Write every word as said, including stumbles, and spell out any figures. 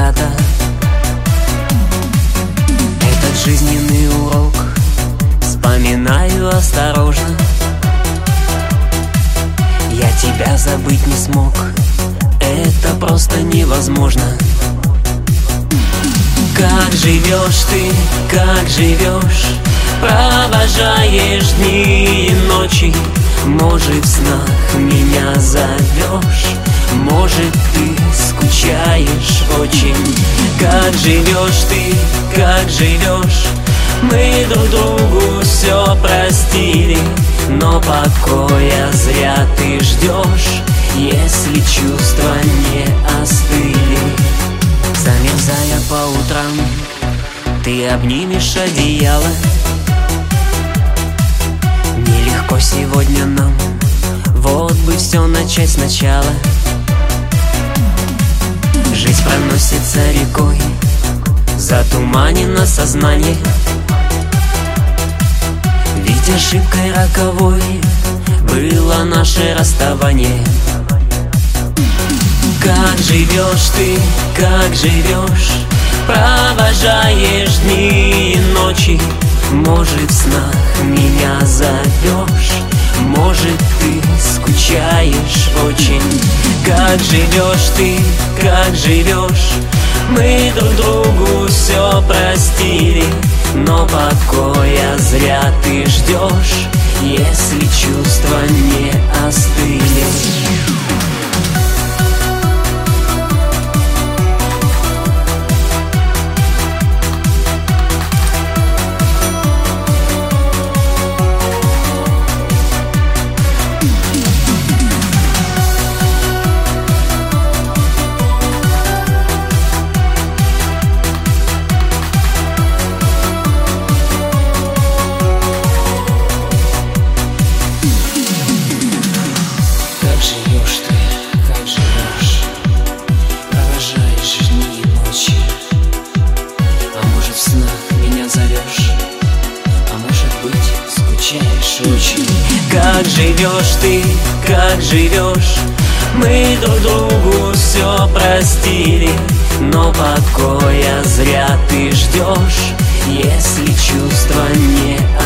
заката. Этот жизненный урок вспоминаю осторожно. Я тебя забыть не смог, это просто невозможно. Как живешь ты, как живешь, провожаешь дни и ночи. Может, в снах меня зовешь, может, ты скучаешь очень. Как живешь ты, как живешь, мы друг другу все простили, но покоя зря ты ждешь, если чувства не остыли. Замерзая по утрам, ты обнимешь одеяло. Нелегко сегодня нам, вот бы все начать сначала. Жизнь проносится рекой, затуманено сознание. Ведь ошибкой роковой было наше расставание. Как живешь ты, как живешь, провожаешь дни и ночи. Может, в снах меня зовешь, может, ты скучаешь очень. Как живешь ты, как живешь, мы друг другу все простили, но покоя зря ты ждешь, если чувства не остыли. Как живешь ты, как живешь, мы друг другу все простили, но покоя зря ты ждешь, если чувства не